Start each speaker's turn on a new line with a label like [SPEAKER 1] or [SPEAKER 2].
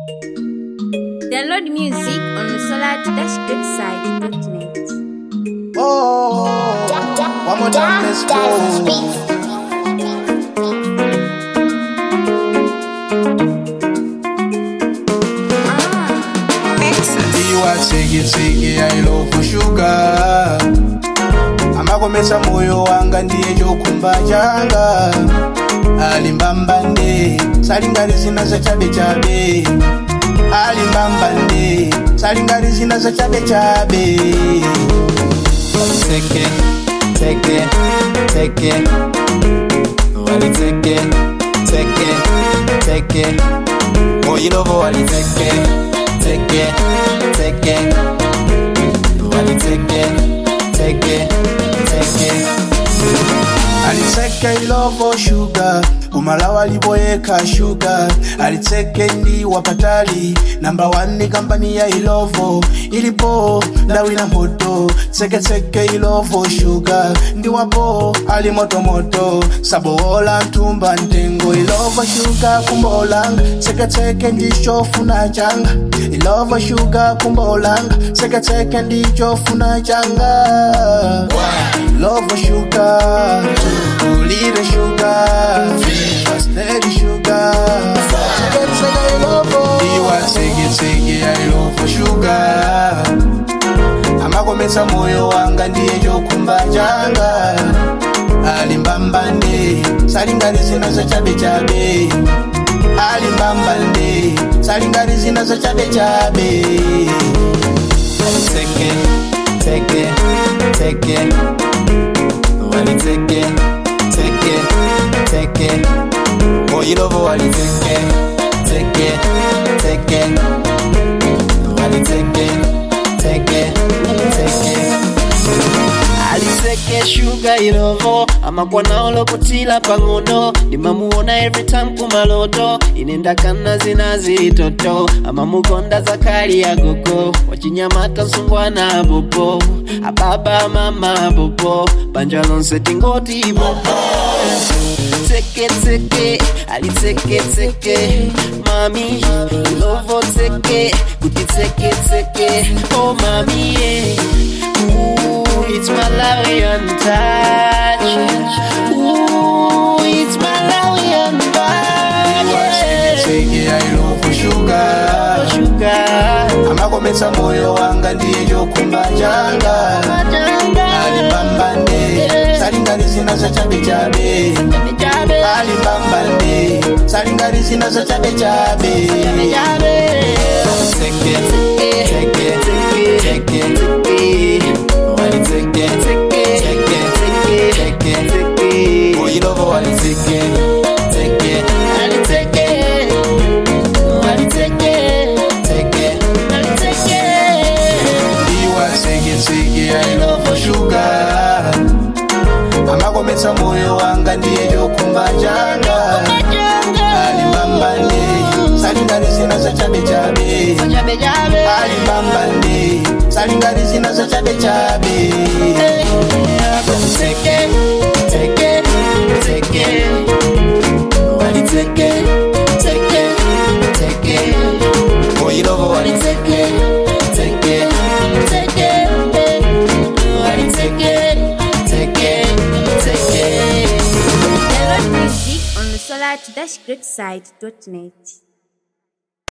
[SPEAKER 1] Download music on the solar-greatside.net.
[SPEAKER 2] Oh, one more time, let's go. Sigi I love sugar. Amakomesa moyo wanga ndiye chokumba changa. Alimbambande salingari zina za chabe chabe. Alimbambande salingari zina za chabe chabe.
[SPEAKER 3] Take it, take it, take it. Wali take it, take it, take it. Oh, you know what? Take it, take it, take it. Wali take it, take it, take it.
[SPEAKER 2] Aliteke ilovo sugar, umalawa liboyeka sugar. Aliteke ndi wapatali, number 1 ni kampani ya ilovo. Ilipo, dawina moto, teke ilovo sugar. Ndi wapo, ali moto moto, sabola ntumba ntengo. Ilovo sugar kumbolanga, teke ndi chofu na changa. Ilovo sugar kumbolanga, teke ndi chofu na changa. Ilovo sugar, little sugar, steady sugar. I love I love sugar. Amakomesa moyo wanga ndiye chokumba changa. Alimbambande salingari zina za chabe chabe. Alimbambande salingari zina za chabe chabe.
[SPEAKER 3] Take it, take it, take it. Wali take it, take it, take it. Oh, you know what? Wali take it, take it, take it. Wali take it, take it, take it. Aliseke sugar ilovo amakwa naolo kutila pangono nimamuona every time kumaloto inenda kana zinazitoto amamukonda zakari ya goko wachinyamata nsungwana bopo ababa mama bopo banjalon setingoti bopo teke teke aliteke teke mami ilovo teke kuti teke teke oh mami yeah. Ooh, it's Malawian touch. Ooh, it's Malawian touch.
[SPEAKER 2] Sigi I love sugar.
[SPEAKER 3] Sugar.
[SPEAKER 2] Amakomesa moyo wanga ndiye chokumba changa. Alimbambande salingari zina za chabe chabe. Alimbambande salingari zina za chabe chabe.
[SPEAKER 3] Take it, take it, take it, take it. Wali take it, take it, take it, take it, take it. Oh, you know what? Wali take it, take it, wali take it, wali take it, take it, wali take it.
[SPEAKER 2] Iwa sigi I love sugar. Amakomesa moyo wanga ndiye chokumba changa. Alimbambande salingari zina za chabe chabe. Alimbambande salingari zina za chabe chabe.
[SPEAKER 3] Take it, take it, take it. Wali take it, take it, take it. Oh, you know what? Wali take it, take it, take it. Wali take it, take it, take it.
[SPEAKER 1] Download music on the solar-greatside.net.